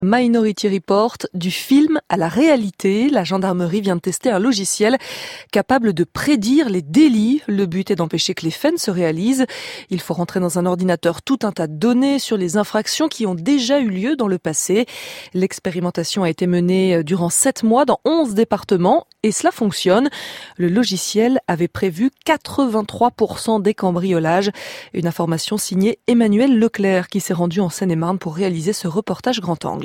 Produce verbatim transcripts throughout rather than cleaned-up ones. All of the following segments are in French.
Minority Report, du film à la réalité. La gendarmerie vient de tester un logiciel capable de prédire les délits. Le but est d'empêcher que les faits ne se réalisent. Il faut rentrer dans un ordinateur tout un tas de données sur les infractions qui ont déjà eu lieu dans le passé. L'expérimentation a été menée durant sept mois dans onze départements et cela fonctionne. Le logiciel avait prévu quatre-vingt-trois pour cent des cambriolages. Une information signée Emmanuel Leclerc qui s'est rendu en Seine-et-Marne pour réaliser ce reportage grand angle.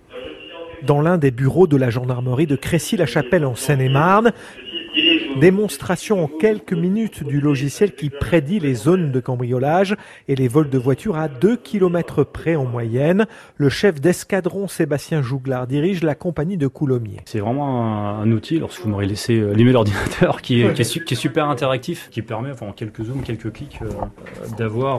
Dans l'un des bureaux de la gendarmerie de Crécy-la-Chapelle en Seine-et-Marne, démonstration en quelques minutes du logiciel qui prédit les zones de cambriolage et les vols de voitures à deux kilomètres près en moyenne. Le chef d'escadron Sébastien Jouglard dirige la compagnie de Coulommiers. C'est vraiment un, un outil, lorsque vous m'aurez laissé allumer l'ordinateur, qui est, qui, est, qui est super interactif, qui permet enfin, en quelques zooms, quelques clics, euh, d'avoir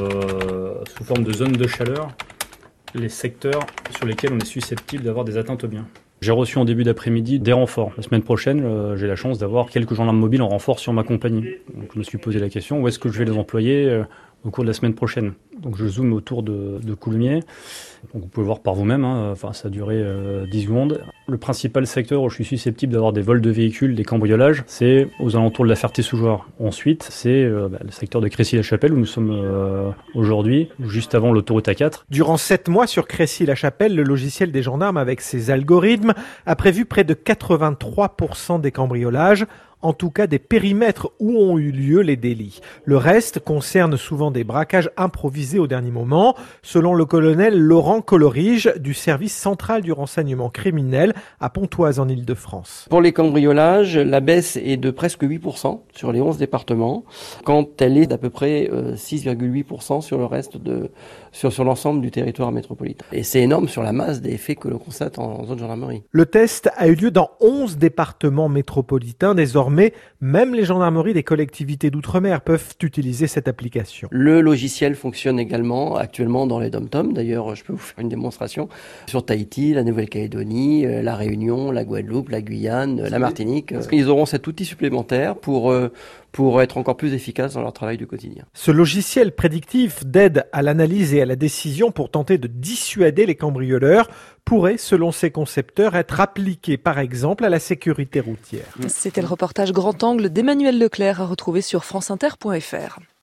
euh, sous forme de zone de chaleur les secteurs sur lesquels on est susceptible d'avoir des atteintes aux biens. J'ai reçu en début d'après-midi des renforts. La semaine prochaine, euh, j'ai la chance d'avoir quelques gendarmes mobiles en renfort sur ma compagnie. Donc, je me suis posé la question, où est-ce que je vais les employer euh, au cours de la semaine prochaine. Donc je zoome autour de, de Coulommiers. Donc, vous pouvez voir par vous-même, hein. Enfin, ça a duré euh, dix secondes. Le principal secteur où je suis susceptible d'avoir des vols de véhicules, des cambriolages, c'est aux alentours de la Ferté-sous-Jouarre. Ensuite, c'est euh, bah, le secteur de Crécy-la-Chapelle où nous sommes euh, aujourd'hui, juste avant l'autoroute A quatre. Durant sept mois sur Crécy-la-Chapelle, le logiciel des gendarmes avec ses algorithmes a prévu près de quatre-vingt-trois pour cent des cambriolages. En tout cas des périmètres où ont eu lieu les délits. Le reste concerne souvent des braquages improvisés au dernier moment, selon le colonel Laurent Colorige du service central du renseignement criminel à Pontoise en Île-de-France. Pour les cambriolages, la baisse est de presque huit pour cent sur les onze départements, quand elle est d'à peu près six virgule huit pour cent sur le reste de sur, sur l'ensemble du territoire métropolitain. Et c'est énorme sur la masse des faits que l'on constate en zone gendarmerie. Le test a eu lieu dans onze départements métropolitains. Désormais, même les gendarmeries des collectivités d'outre-mer peuvent utiliser cette application. Le logiciel fonctionne également actuellement dans les dom-toms. D'ailleurs, je peux vous faire une démonstration sur Tahiti, la Nouvelle-Calédonie, la Réunion, la Guadeloupe, la Guyane, la Martinique. Ils auront cet outil supplémentaire pour pour être encore plus efficaces dans leur travail du quotidien. Ce logiciel prédictif d'aide à l'analyse et à la décision pour tenter de dissuader les cambrioleurs pourrait, selon ses concepteurs, être appliqué par exemple à la sécurité routière. C'était le reportage grand angle d'Emmanuel Leclerc à retrouver sur franceinter point fr.